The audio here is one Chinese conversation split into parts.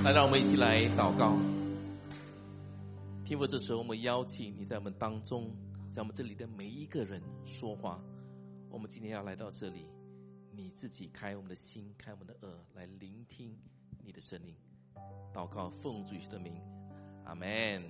来，让我们一起来祷告。天父，这时候我们邀请你在我们当中，在我们这里的每一个人说话。我们今天要来到这里，你自己开我们的心，开我们的耳，来聆听你的声音。祷告，奉主耶稣的名，阿们。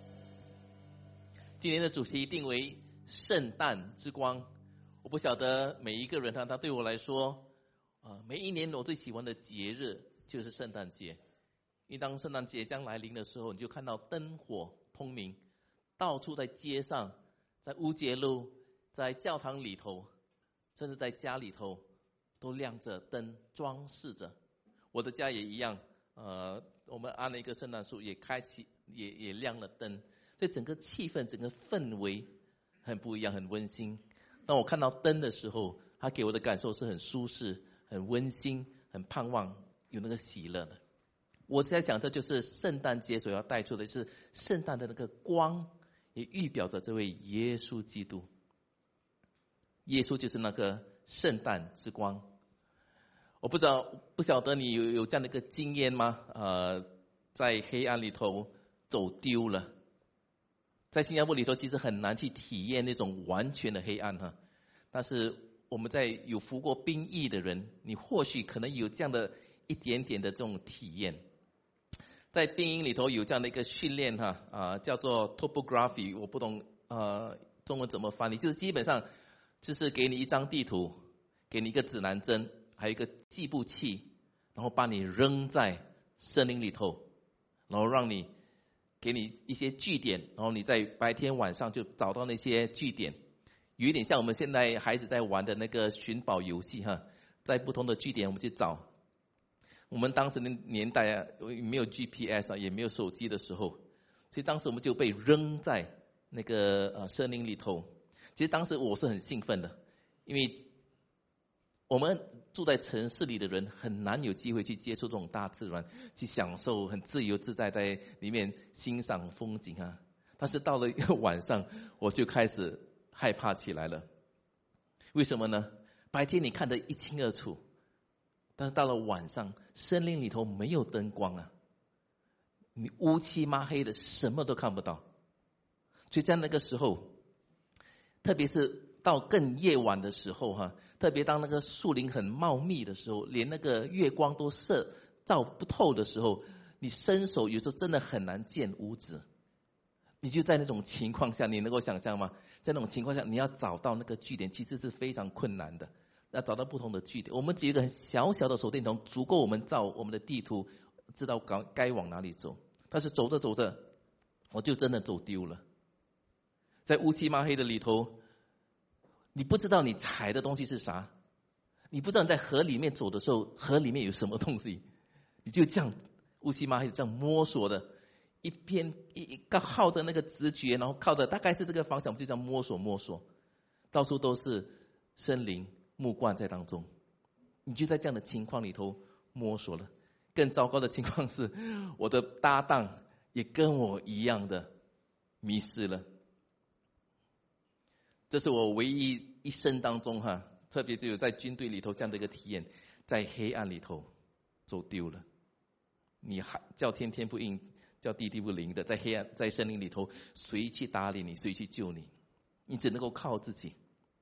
今年的主题定为圣诞之光。我不晓得每一个人他对我来说，每一年我最喜欢的节日就是圣诞节。因为当圣诞节将来临的时候，你就看到灯火通明，到处在街上，在乌节路，在教堂里头，甚至在家里头，都亮着灯，装饰着。我的家也一样，我们安了一个圣诞树，也开启，也亮了灯，所以整个气氛、整个氛围很不一样，很温馨。当我看到灯的时候，它给我的感受是很舒适、很温馨、很盼望，有那个喜乐的。我在想，这就是圣诞节所要带出的，是圣诞的那个光，也预表着这位耶稣基督。耶稣就是那个圣诞之光。我不晓得你有这样的一个经验吗？在黑暗里头走丢了。在新加坡里头，其实很难去体验那种完全的黑暗哈。但是我们在有服过兵役的人，你或许可能有这样的一点点的这种体验。在兵营里头有这样的一个训练哈，叫做 topography， 我不懂中文怎么翻译，就是基本上就是给你一张地图，给你一个指南针，还有一个计步器，然后把你扔在森林里头，然后给你一些据点，然后你在白天晚上就找到那些据点，有一点像我们现在孩子在玩的那个寻宝游戏哈，在不同的据点我们去找。我们当时的年代没有 GPS 也没有手机的时候，所以当时我们就被扔在那个森林里头。其实当时我是很兴奋的，因为我们住在城市里的人很难有机会去接触这种大自然，去享受很自由自在在里面欣赏风景啊。但是到了一个晚上，我就开始害怕起来了。为什么呢？白天你看得一清二楚，但是到了晚上，森林里头没有灯光啊，你乌漆嘛黑的，什么都看不到。所以在那个时候，特别是到更夜晚的时候特别当那个树林很茂密的时候，连那个月光都照不透的时候，你伸手有时候真的很难见五指。你就在那种情况下，你能够想象吗？在那种情况下，你要找到那个据点，其实是非常困难的。要找到不同的据点，我们只有一个很小小的手电筒，足够我们照我们的地图，知道该往哪里走。但是走着走着，我就真的走丢了。在乌漆嘛黑的里头，你不知道你踩的东西是啥，你不知道你在河里面走的时候，河里面有什么东西，你就这样乌漆嘛黑的这样摸索的，靠着那个直觉，然后靠着大概是这个方向，我们就这样摸索，到处都是森林。木罐在当中，你就在这样的情况里头摸索了。更糟糕的情况是，我的搭档也跟我一样的迷失了。这是我唯一一生当中特别是有在军队里头这样的一个体验，在黑暗里头走丢了。你叫天天不应，叫地地不灵的，在黑暗在森林里头，谁去搭理你，谁去救你？你只能够靠自己。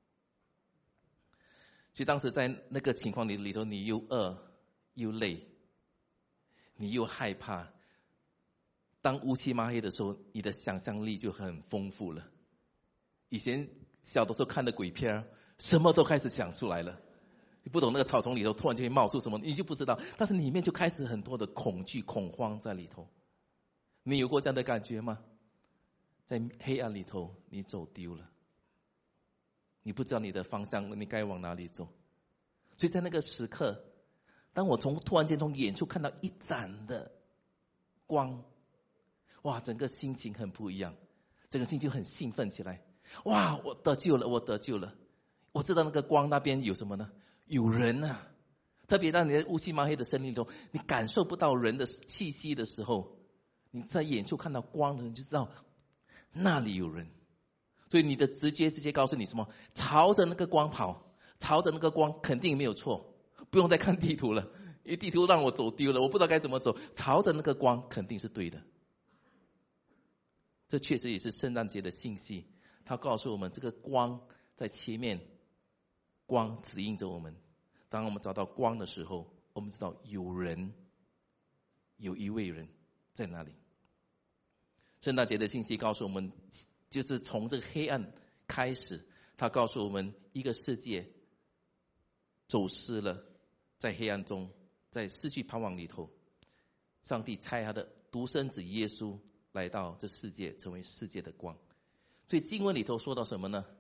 所以当时在那个情况里头，你又饿又累，你又害怕。当乌漆嘛黑的时候，你的想象力就很丰富了。以前小的时候看的鬼片，什么都开始想出来了。你不懂那个草丛里头突然就会冒出什么，你就不知道。但是里面就开始很多的恐惧、恐慌在里头。你有过这样的感觉吗？在黑暗里头，你走丢了。你不知道你的方向，你该往哪里走。所以在那个时刻，当我突然间从远处看到一盏的光，哇，整个心情很不一样，整个心就很兴奋起来。哇，我得救了！我知道那个光那边有什么呢？有人啊！特别当你在乌漆嘛黑的森林中，你感受不到人的气息的时候，你在远处看到光的人就知道那里有人。所以你的直觉告诉你什么？朝着那个光跑，朝着那个光肯定没有错，不用再看地图了， 因为地图让我走丢了，我不知道该怎么走，朝着那个光肯定是对的。这确实也是圣诞节的信息，它告诉我们这个光在前面，光指引着我们。当我们找到光的时候，我们知道有一位人在那里。圣诞节的信息告诉我们，就是从这个黑暗开始，它告诉我们一个世界走失了，在黑暗中，在失去盼望里头，上帝差他的独生子耶稣来到这世界，成为世界的光。所以经文里头说到什么呢？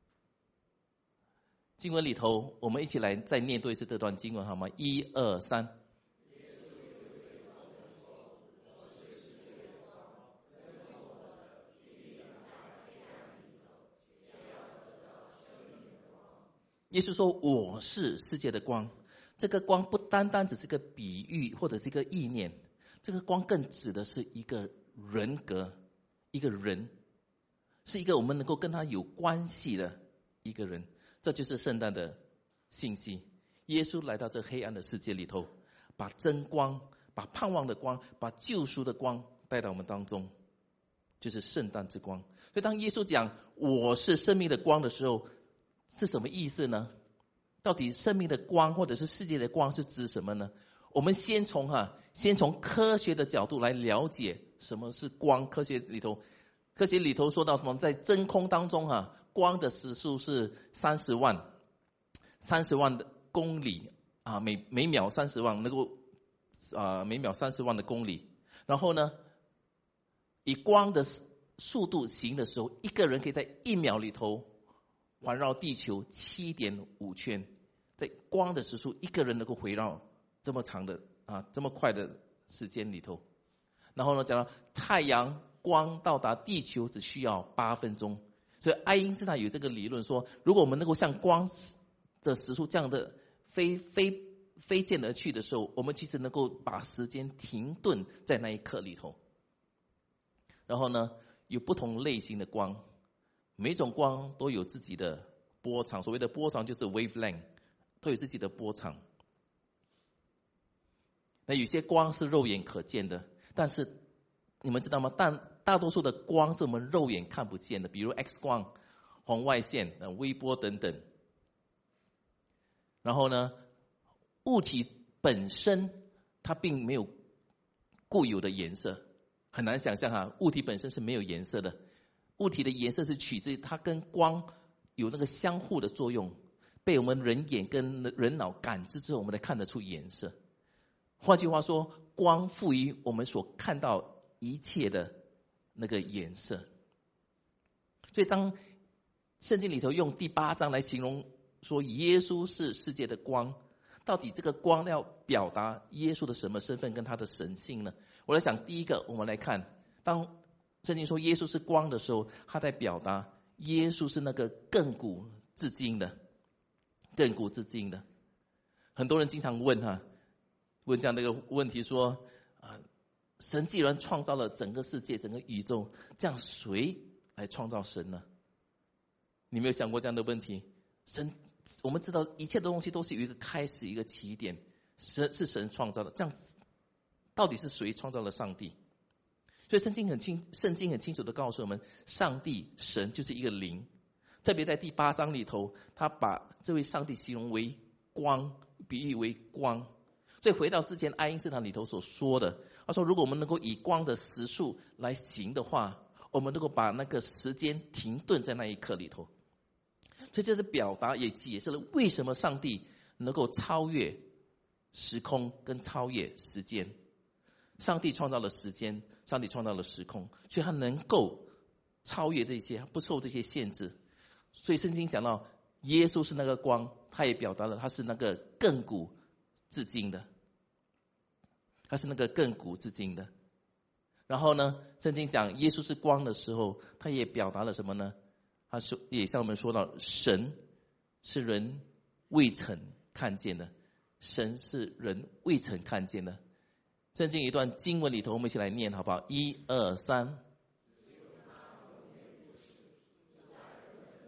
经文里头，我们一起来再念多一次这段经文好吗？1、2、3。耶稣说：“我是世界的光。”这个光不单单只是个比喻或者是一个意念，这个光更指的是一个人格，一个人，是一个我们能够跟他有关系的一个人。这就是圣诞的信息。耶稣来到这黑暗的世界里头，把真光、把盼望的光、把救赎的光带到我们当中，就是圣诞之光。所以当耶稣讲我是生命的光的时候，是什么意思呢？到底生命的光或者是世界的光是指什么呢？我们先从科学的角度来了解什么是光。科学里头说到什么？在真空当中光的时速是30万的公里每秒30万，能够每秒30万的公里。然后呢，以光的速度行的时候，一个人可以在1秒里头环绕地球7.5圈，在光的时速，一个人能够回绕这么长的这么快的时间里头。然后呢，讲到太阳光到达地球只需要8分钟。所以爱因斯坦有这个理论说，如果我们能够像光的时速这样的飞溅而去的时候，我们其实能够把时间停顿在那一刻里头。然后呢，有不同类型的光，每种光都有自己的波长，所谓的波长就是 wavelength， 都有自己的波长。那有些光是肉眼可见的，但是你们知道吗？大多数的光是我们肉眼看不见的，比如 X 光、红外线、微波等等。然后呢，物体本身它并没有固有的颜色，很难想象物体本身是没有颜色的。物体的颜色是取自于它跟光有那个相互的作用，被我们人眼跟人脑感知之后，我们才看得出颜色。换句话说，光赋予我们所看到一切的那个颜色。所以当圣经里头用第8章来形容说耶稣是世界的光，到底这个光要表达耶稣的什么身份跟他的神性呢？我来想，第一个我们来看，当圣经说耶稣是光的时候，他在表达耶稣是那个亘古至今的。很多人经常问这样的一个问题说神既然创造了整个世界整个宇宙，这样谁来创造神呢？你没有想过这样的问题？我们知道一切的东西都是有一个开始一个起点，是神创造的，这样到底是谁创造了上帝？所以圣经很清楚的告诉我们，上帝神就是一个灵。特别在第8章里头，他把这位上帝形容为光，比喻为光。所以回到之前爱因斯坦里头所说的，他说如果我们能够以光的时速来行的话，我们能够把那个时间停顿在那一刻里头。所以这是表达也解释了为什么上帝能够超越时空跟超越时间。上帝创造了时间，上帝创造了时空，所以他能够超越这些，不受这些限制。所以圣经讲到耶稣是那个光，他也表达了他是那个亘古至今的，他是那个亘古至今的。然后呢，圣经讲耶稣是光的时候，他也表达了什么呢？他说也向我们说到，神是人未曾看见的，神是人未曾看见的。圣经一段经文里头，我们一起来念好不好？1、2、3。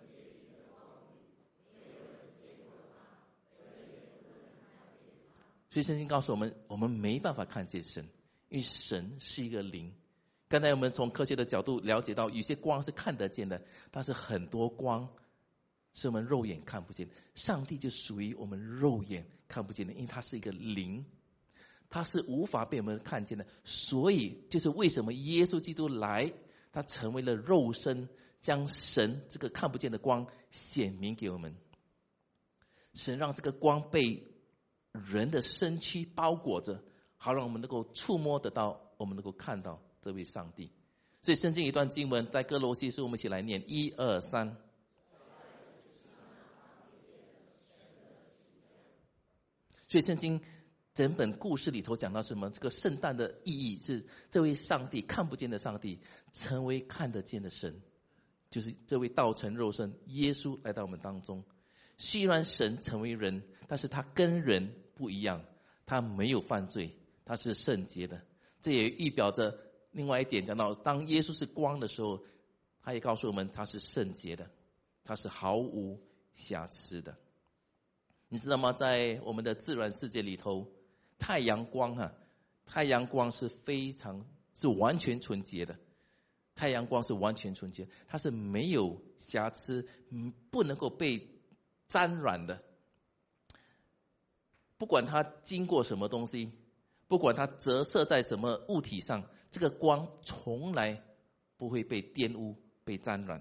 所所以圣经告诉我们，我们没办法看见神，因为神是一个灵。刚才我们从科学的角度了解到，有些光是看得见的，但是很多光是我们肉眼看不见。上帝就属于我们肉眼看不见的，因为他是一个灵，他是无法被我们看见的。所以就是为什么耶稣基督来，他成为了肉身，将神这个看不见的光显明给我们。神让这个光被人的身躯包裹着，好让我们能够触摸得到，我们能够看到这位上帝。所以圣经一段经文在哥罗西书，我们一起来念1、2、3。所以圣经整本故事里头讲到什么？这个圣诞的意义是这位上帝，看不见的上帝成为看得见的神，就是这位道成肉身耶稣来到我们当中。虽然神成为人，但是他跟人不一样，他没有犯罪，他是圣洁的。这也预表着另外一点，讲到当耶稣是光的时候，他也告诉我们他是圣洁的，他是毫无瑕疵的。你知道吗？在我们的自然世界里头，太阳光是完全纯洁的。太阳光是完全纯洁，它是没有瑕疵，不能够被沾染的。不管它经过什么东西，不管它折射在什么物体上，这个光从来不会被玷污、被沾染。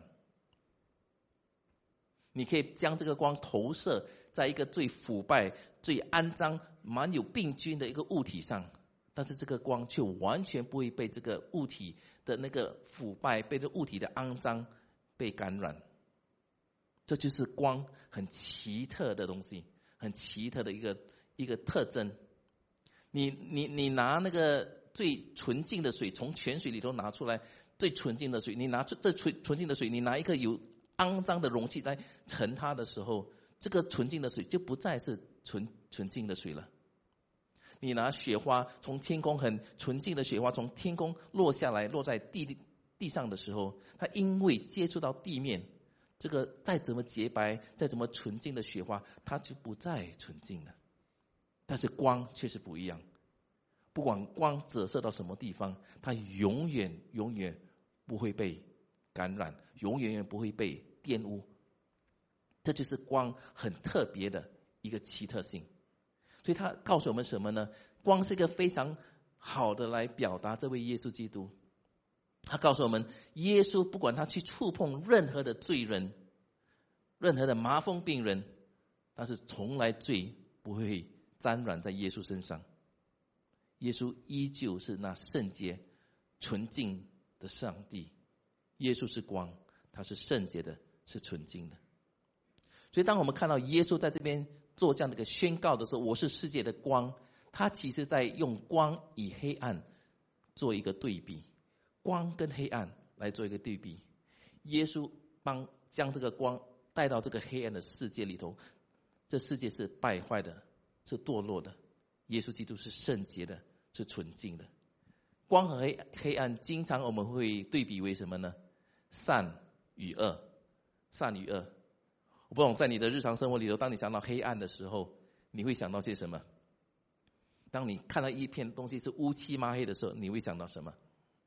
你可以将这个光投射在一个最腐败、最肮脏、满有病菌的一个物体上，但是这个光却完全不会被这个物体的那个腐败、被这物体的肮脏被感染。这就是光很奇特的东西，很奇特的一个特征。你拿那个最纯净的水从泉水里头拿出来，最纯净的水，你拿出这纯净的水，你拿一个有肮脏的容器来盛它的时候，这个纯净的水就不再是纯净的水了。你拿雪花，从天空很纯净的雪花从天空落下来，落在地上的时候，它因为接触到地面，这个再怎么洁白，再怎么纯净的雪花，它就不再纯净了。但是光却是不一样，不管光折射到什么地方，它永远不会被感染，永远不会被玷污。这就是光很特别的一个奇特性。所以他告诉我们什么呢？光是一个非常好的来表达这位耶稣基督。他告诉我们，耶稣不管他去触碰任何的罪人，任何的麻风病人，但是从来罪不会沾染在耶稣身上。耶稣依旧是那圣洁纯净的上帝。耶稣是光，他是圣洁的，是纯净的。所以当我们看到耶稣在这边做这样的一个宣告的时候，我是世界的光，他其实在用光与黑暗做一个对比，光跟黑暗来做一个对比。耶稣将这个光带到这个黑暗的世界里头，这世界是败坏的，是堕落的，耶稣基督是圣洁的，是纯净的。光和黑暗经常我们会对比为什么呢？善与恶，善与恶。我不懂，在你的日常生活里头，当你想到黑暗的时候，你会想到些什么？当你看到一片东西是乌漆嘛黑的时候，你会想到什么？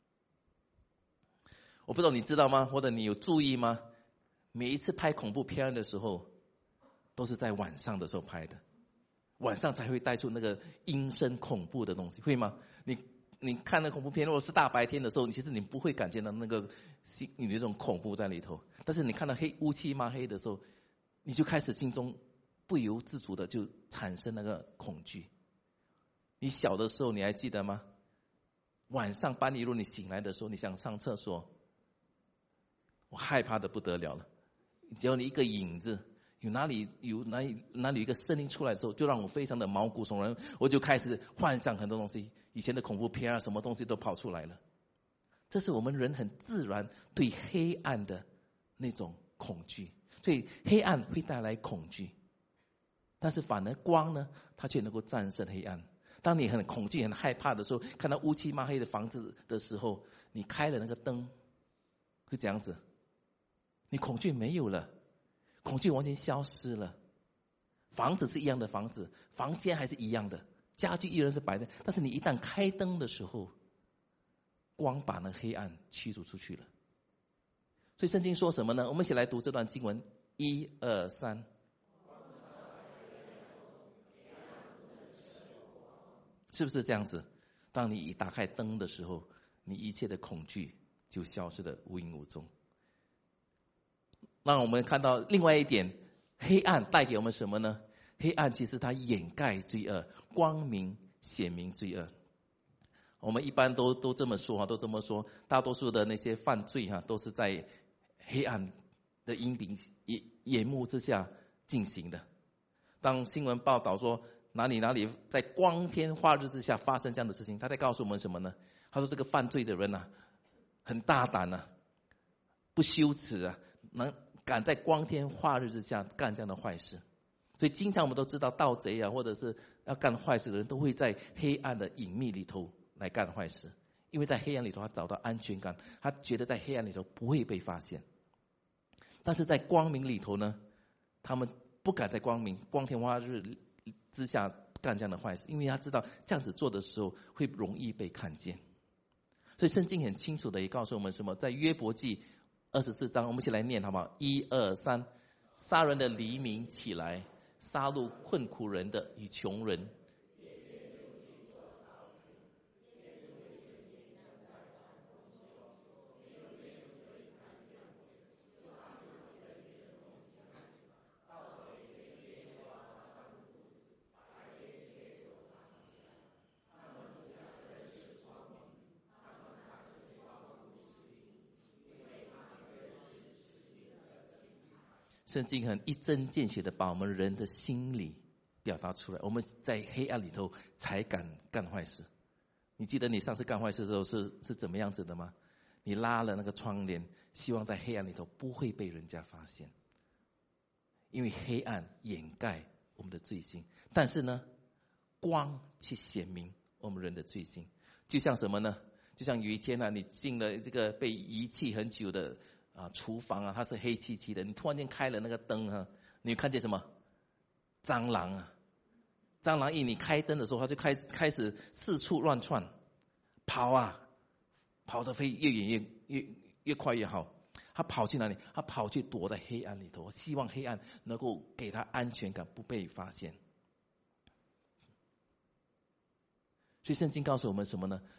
我不知道你知道吗？或者你有注意吗？每一次拍恐怖片的时候，都是在晚上的时候拍的，晚上才会带出那个阴森恐怖的东西，会吗？你看那恐怖片，如果是大白天的时候，其实你不会感觉到那个你的这种恐怖在里头。但是你看到乌漆嘛黑的时候，你就开始心中不由自主的就产生那个恐惧。你小的时候你还记得吗？晚上半夜如果你醒来的时候，你想上厕所，我害怕的不得了了。只要你一个影子，哪里有一个声音出来的时候，就让我非常的毛骨悚然，我就开始幻想很多东西，以前的恐怖片啊，什么东西都跑出来了。这是我们人很自然对黑暗的那种恐惧，所以黑暗会带来恐惧，但是反而光呢，它却能够战胜黑暗。当你很恐惧、很害怕的时候，看到乌漆嘛黑的房子的时候，你开了那个灯，会这样子，你恐惧没有了，恐惧完全消失了。房子是一样的房子，房间还是一样的， 家具依然是摆在，但是你一旦开灯的时候，光把那黑暗驱逐出去了。所以圣经说什么呢？我们一起来读这段经文，1、2、3。是不是这样子？当你一打开灯的时候，你一切的恐惧就消失得无影无踪。让我们看到另外一点，黑暗带给我们什么呢？黑暗其实它掩盖罪恶，光明显明罪恶。我们一般都这么说，都这么说，大多数的那些犯罪都是在黑暗的阴屏眼目之下进行的。当新闻报道说哪里在光天化日之下发生这样的事情，他在告诉我们什么呢？他说这个犯罪的人很大胆不羞耻敢在光天化日之下干这样的坏事。所以经常我们都知道盗贼或者是要干坏事的人都会在黑暗的隐秘里头来干坏事，因为在黑暗里头他找到安全感，他觉得在黑暗里头不会被发现。但是在光明里头呢，他们不敢在光天化日之下干这样的坏事，因为他知道这样子做的时候会容易被看见。所以圣经很清楚的也告诉我们什么，在约伯记24章，我们一起来念好不好？1、2、3。杀人的黎明起来，杀戮困苦人的与穷人。圣经很一针见血的把我们人的心理表达出来。我们在黑暗里头才敢干坏事。你记得你上次干坏事的时候是怎么样子的吗？你拉了那个窗帘，希望在黑暗里头不会被人家发现，因为黑暗掩盖我们的罪行，但是呢，光去显明我们人的罪行。就像什么呢？就像有一天你进了这个被遗弃很久的厨房它是黑漆漆的，你突然间开了那个灯你看见什么？蟑螂蟑螂你开灯的时候，它就开始四处乱窜，跑得越远越快越好。他跑去哪里？他跑去躲在黑暗里头，希望黑暗能够给他安全感，不被发现。所以圣经告诉我们什么呢？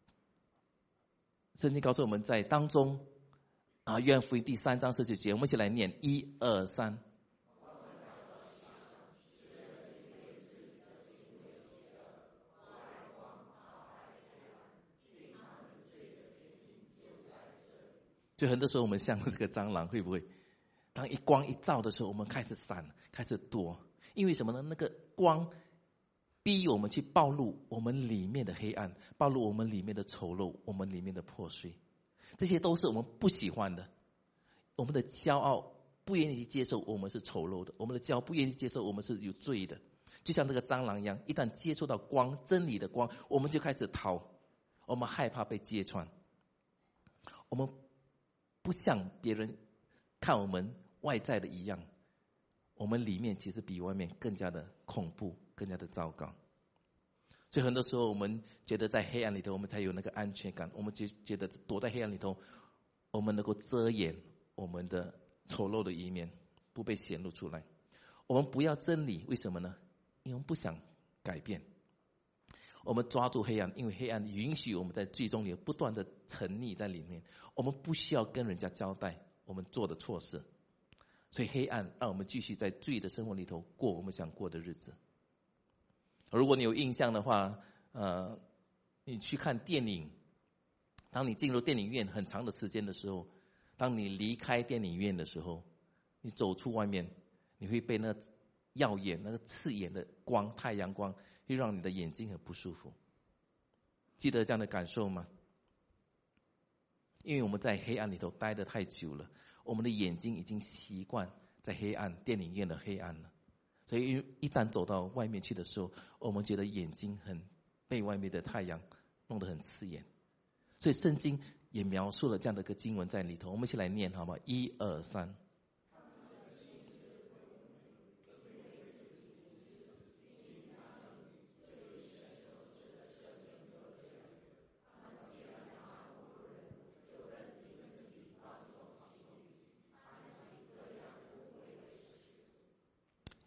圣经告诉我们在当中约翰福音第3章19节，我们一起来念1、2、3。就很多时候我们像这个蟑螂，会不会？当光一照的时候，我们开始闪，开始躲，因为什么呢？那个光逼我们去暴露我们里面的黑暗，暴露我们里面的丑陋，我们里面的破碎，这些都是我们不喜欢的。我们的骄傲不愿意去接受我们是丑陋的，我们的骄傲不愿意接受我们是有罪的。就像这个蟑螂一样，一旦接触到光，真理的光，我们就开始逃，我们害怕被揭穿，我们不像别人看我们外在的一样，我们里面其实比外面更加的恐怖，更加的糟糕。所以很多时候我们觉得在黑暗里头我们才有那个安全感，我们就觉得躲在黑暗里头我们能够遮掩我们的丑陋的一面，不被显露出来。我们不要真理，为什么呢？因为我们不想改变。我们抓住黑暗，因为黑暗允许我们在罪中里不断的沉溺在里面，我们不需要跟人家交代我们做的错事，所以黑暗让我们继续在罪的生活里头过我们想过的日子。如果你有印象的话，你去看电影，当你进入电影院很长的时间的时候，当你离开电影院的时候，你走出外面，你会被那个耀眼、那个刺眼的光，太阳光会让你的眼睛很不舒服。记得这样的感受吗？因为我们在黑暗里头待得太久了，我们的眼睛已经习惯在黑暗电影院的黑暗了，所以一旦走到外面去的时候，我们觉得眼睛很被外面的太阳弄得很刺眼。所以圣经也描述了这样的一个经文在里头，我们一起来念好吗？1、2、3。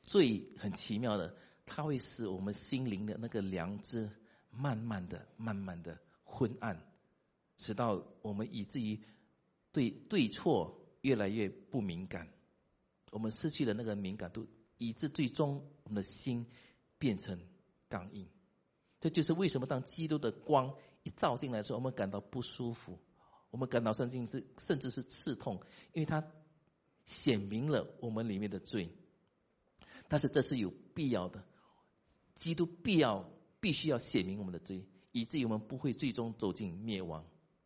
罪很奇妙的，它会使我们心灵的那个良知慢慢的昏暗，直到我们以至于对错越来越不敏感，我们失去了那个敏感度，以致最终我们的心变成刚硬。这就是为什么当基督的光一照进来的时候，我们感到不舒服，我们感到甚至是刺痛，因为它显明了我们里面的罪。但是这是有必要的，基督必须要显明我们的罪，以至于我们不会最终走进灭亡。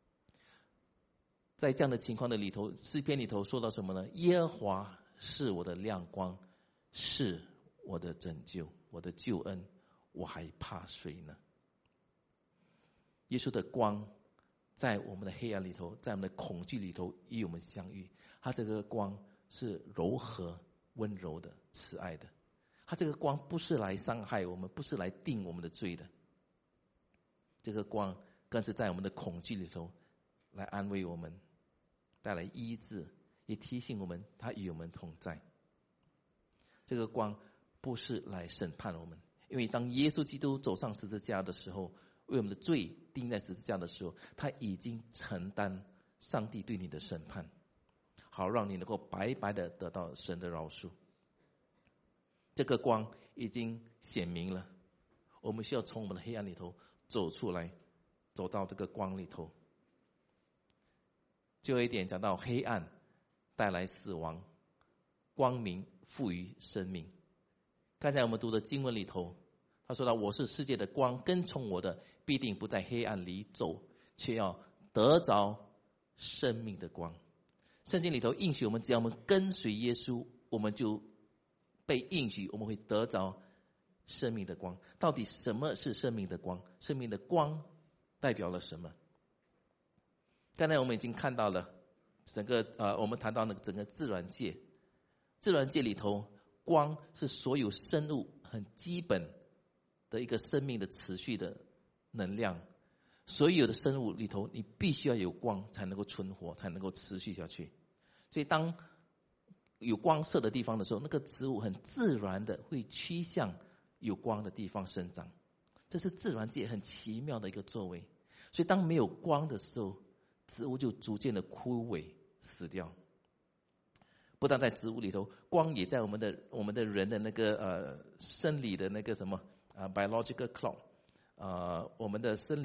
在这样的情况的里头，诗篇里头说到什么呢？耶和华是我的亮光，是我的拯救，我的救恩，我还怕谁呢？耶稣的光在我们的黑暗里头，在我们的恐惧里头与我们相遇。他这个光是柔和温柔的慈爱的，他这个光不是来伤害我们，不是来定我们的罪的，这个光更是在我们的恐惧里头来安慰我们，带来医治，也提醒我们他与我们同在。这个光不是来审判我们，因为当耶稣基督走上十字架的时候，为我们的罪钉在十字架的时候，他已经承担上帝对你的审判，好让你能够白白的得到神的饶恕。这个光已经显明了，我们需要从我们的黑暗里头走出来，走到这个光里头。最后一点讲到黑暗带来死亡，光明赋予生命。刚才我们读的经文里头，他说到我是世界的光，跟从我的必定不在黑暗里走，却要得着生命的光。圣经里头应许我们，只要我们跟随耶稣，我们就被应许我们会得着生命的光。到底什么是生命的光？生命的光代表了什么？刚才我们已经看到了整个我们谈到了整个自然界，自然界里头光是所有生物很基本的一个生命的持续的能量。所有的生物里头，你必须要有光才能够存活，才能够持续下去。所以当有光射的地方的时候，那个植物很自然的会趋向有光的地方生长，这是自然界很奇妙的一个作为。所以当没有光的时候，植物就逐渐的枯萎死掉。不但在植物里头，光也在我们的人的那个生理的那个什么biological clock，我们的生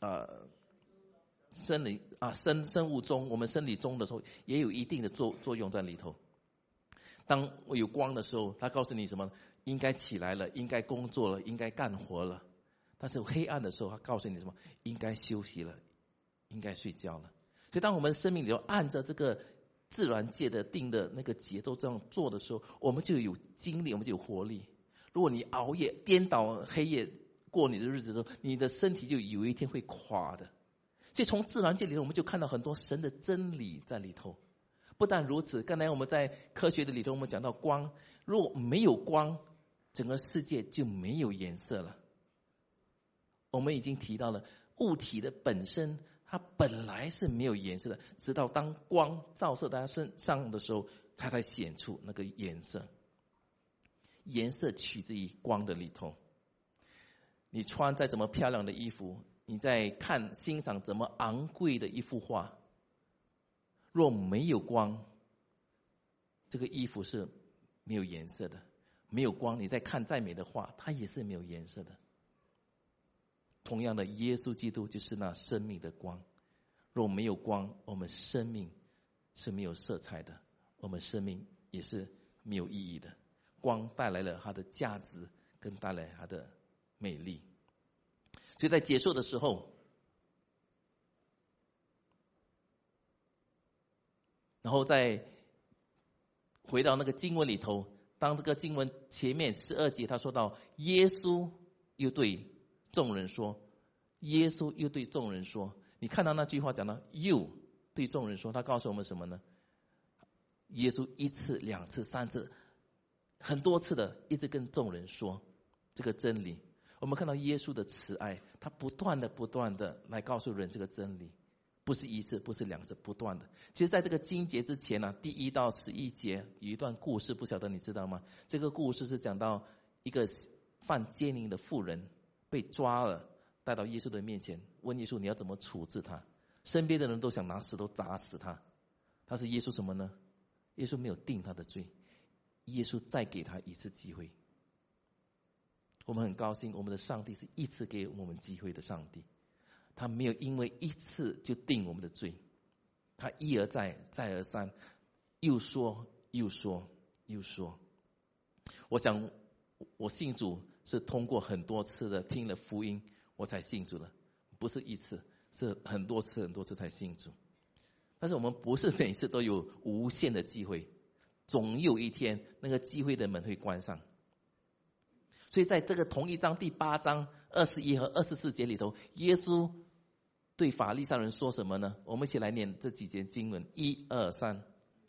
物钟，我们生理钟的时候也有一定的作用在里头。当有光的时候，它告诉你什么？应该起来了，应该工作了，应该干活了。但是黑暗的时候，它告诉你什么？应该休息了，应该睡觉了。所以当我们生命里头按照这个自然界的定的那个节奏这样做的时候，我们就有精力，我们就有活力。如果你熬夜颠倒黑夜过你的日子的时候，你的身体就有一天会垮的。所以从自然界里头，我们就看到很多神的真理在里头。不但如此，刚才我们在科学的里头，我们讲到光，如果没有光，整个世界就没有颜色了。我们已经提到了物体的本身，它本来是没有颜色的，直到当光照射在它身上的时候，它才显出那个颜色。颜色取自于光的里头。你穿再怎么漂亮的衣服，你在欣赏怎么昂贵的一幅画，若没有光，这个衣服是没有颜色的。没有光，你再看再美的画，它也是没有颜色的。同样的，耶稣基督就是那生命的光。若没有光，我们生命是没有色彩的，我们生命也是没有意义的。光带来了它的价值，跟带来它的美丽。所以在结束的时候，然后再回到那个经文里头，当这个经文前面12节他说到，耶稣又对众人说，耶稣又对众人说，你看到那句话讲到又对众人说，他告诉我们什么呢？耶稣1次、2次、3次，很多次的一直跟众人说这个真理。我们看到耶稣的慈爱，他不断的来告诉人这个真理， 不是一次，不是两次，不断的。其实在这个经节之前呢，第1到11节有一段故事，不晓得你知道吗？这个故事是讲到一个犯奸淫的妇人被抓了，带到耶稣的面前，问耶稣你要怎么处置他？身边的人都想拿石头砸死他，但是耶稣什么呢？耶稣没有定他的罪，耶稣再给他一次机会。我们很高兴，我们的上帝是一次给我们机会的上帝，他没有因为一次就定我们的罪，他一而再，再而三，又说又说又说。我想我信主是通过很多次的听了福音我才信主的，不是一次，是很多次很多次才信主。但是我们不是每次都有无限的机会，总有一天那个机会的门会关上。所以在这个同一章第8章21和24节里头，耶稣对法利赛人说什么呢？我们一起来念这几节经文，1、2、3。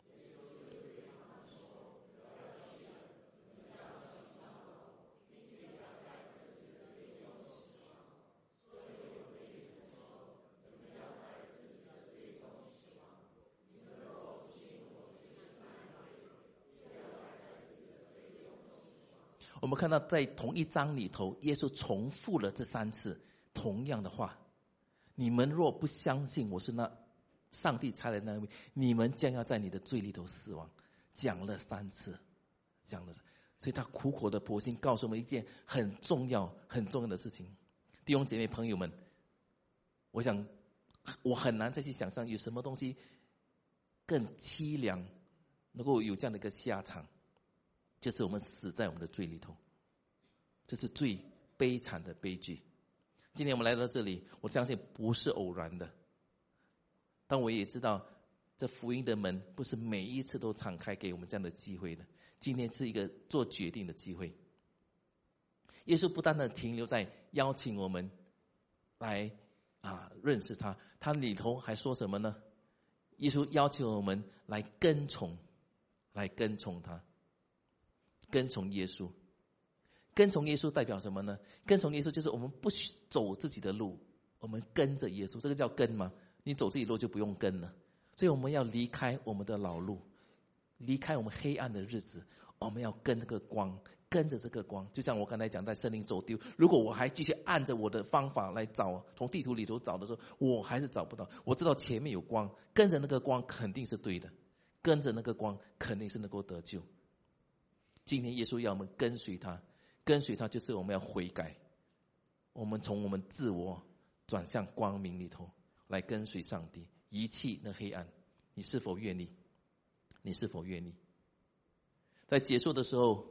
我们看到在同一章里头，耶稣重复了这3次同样的话：你们若不相信我是那上帝差来的那位，你们将要在你的罪里头死亡。讲了3次，讲了，所以他苦口的婆心告诉我们一件很重要很重要的事情。弟兄姐妹朋友们，我想我很难再去想象有什么东西更凄凉能够有这样的一个下场，就是我们死在我们的罪里头，这是最悲惨的悲剧。今天我们来到这里，我相信不是偶然的，但我也知道这福音的门不是每一次都敞开给我们这样的机会的。今天是一个做决定的机会。耶稣不单单停留在邀请我们来认识他，他里头还说什么呢？耶稣要求我们来跟从他，跟从耶稣。跟从耶稣代表什么呢？跟从耶稣就是我们不走自己的路，我们跟着耶稣，这个叫跟吗？你走自己的路就不用跟了。所以我们要离开我们的老路，离开我们黑暗的日子，我们要跟这个光，跟着这个光。就像我刚才讲在森林走丢，如果我还继续按着我的方法来找，从地图里头找的时候，我还是找不到。我知道前面有光，跟着那个光肯定是对的，跟着那个光肯定是能够得救。今天耶稣要我们跟随他，跟随他就是我们要悔改，我们从我们自我转向光明里头来跟随上帝，遗弃那黑暗。你是否愿意？你是否愿意？在结束的时候，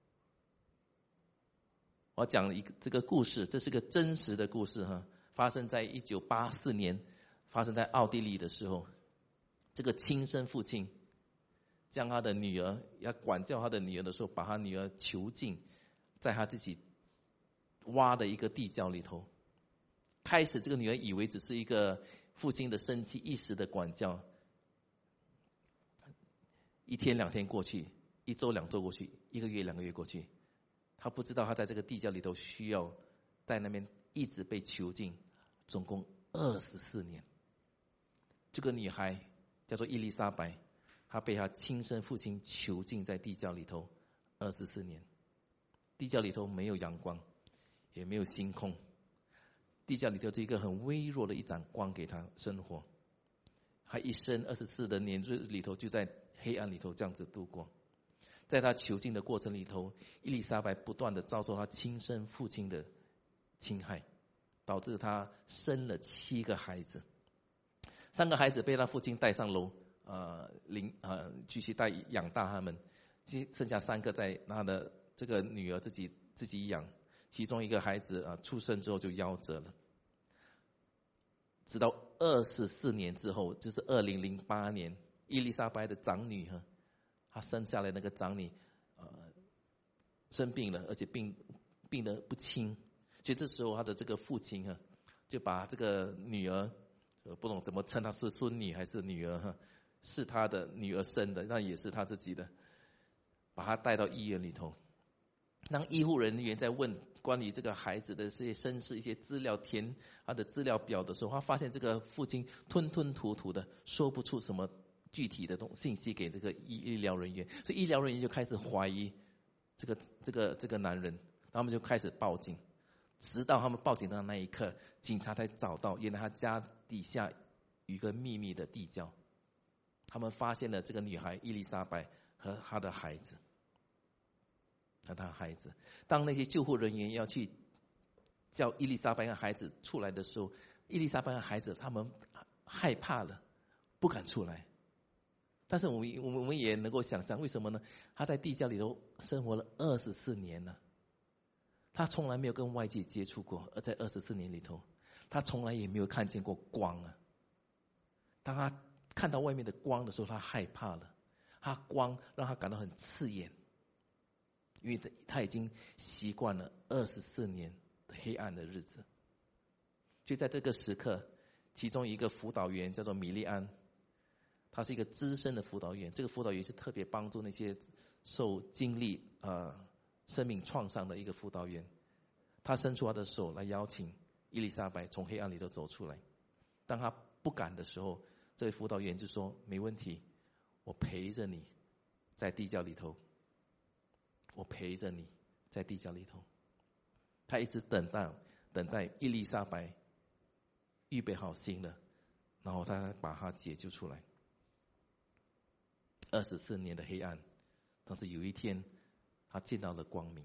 我讲这个故事，这是个真实的故事发生在1984年，发生在奥地利的时候，这个亲生父亲将他的女儿，要管教他的女儿的时候，把他女儿囚禁在他自己挖的一个地窖里头。开始这个女儿以为只是一个父亲的生气一时的管教，1天2天过去，1周2周过去，1个月2个月过去，他不知道他在这个地窖里头需要在那边一直被囚禁，总共24年。这个女孩叫做伊丽莎白，她被她亲生父亲囚禁在地窖里头24年。地窖里头没有阳光，也没有星空，地窖里头是一个很微弱的一盏光给她生活。她一生24的年日里头就在黑暗里头这样子度过。在她囚禁的过程里头，伊丽莎白不断的遭受她亲生父亲的侵害，导致她生了7个孩子，3个孩子被她父亲带上楼继续养大他们，剩下3个在她的这个女儿自己养，其中一个孩子出生之后就夭折了。直到24年之后，就是2008年，伊丽莎白的长女她生下来那个长女生病了，而且病得不轻，所以这时候她的这个父亲就把这个女儿不懂怎么称她是孙女还是女儿是她的女儿生的，那也是她自己的，把她带到医院里头。 当医护人员在问关于这个孩子的这些身世、一些资料填他的资料表的时候，他发现这个父亲吞吞吐吐的说不出什么具体的信息给这个医疗人员，所以医疗人员就开始怀疑这个男人，然后他们就开始报警，直到他们报警的那一刻，警察才找到原来他家底下有一个秘密的地窖，他们发现了这个女孩伊丽莎白和她的孩子。当那些救护人员要去叫伊丽莎白和孩子出来的时候，伊丽莎白和孩子他们害怕了，不敢出来。但是我们也能够想象，为什么呢？他在地窖里头生活了24年了，他从来没有跟外界接触过，而在24年里头，他从来也没有看见过光啊。当他看到外面的光的时候，他害怕了，他光让他感到很刺眼。因为他已经习惯了24年的黑暗的日子，就在这个时刻，其中一个辅导员叫做米利安，他是一个资深的辅导员。这个辅导员是特别帮助那些受经历生命创伤的一个辅导员。他伸出他的手来邀请伊丽莎白从黑暗里头走出来。当他不敢的时候，这位辅导员就说：“没问题，我陪着你在地窖里头。”我陪着你在地窖里头。他一直等待伊丽莎白预备好心了，然后他把她解救出来。24年的黑暗，但是有一天他见到了光明。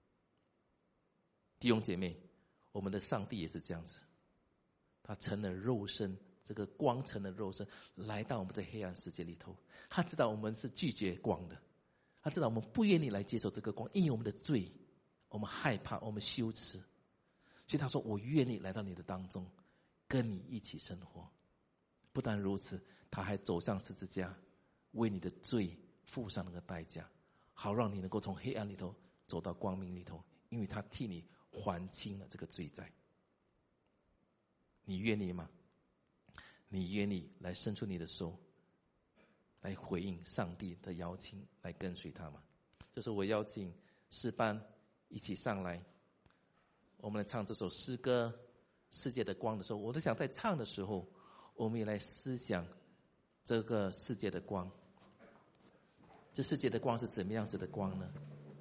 弟兄姐妹，我们的上帝也是这样子，他成了肉身，这个光成了肉身，来到我们这黑暗世界里头。他知道我们是拒绝光的，他知道我们不愿意来接受这个光，因为我们的罪，我们害怕，我们羞耻，所以他说：“我愿意来到你的当中，跟你一起生活。”不但如此，他还走上十字架，为你的罪付上那个代价，好让你能够从黑暗里头走到光明里头，因为他替你还清了这个罪债。你愿意吗？你愿意来伸出你的手，来回应上帝的邀请，来跟随他吗？这时候我邀请诗班一起上来，我们来唱这首诗歌《世界的光》的时候，我都想在唱的时候，我们也来思想这个世界的光。这世界的光是怎么样子的光呢？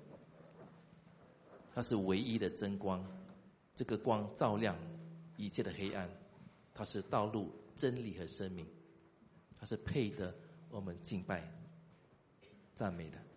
它是唯一的真光，这个光照亮一切的黑暗，它是道路、真理和生命，它是配得我们敬拜、赞美的。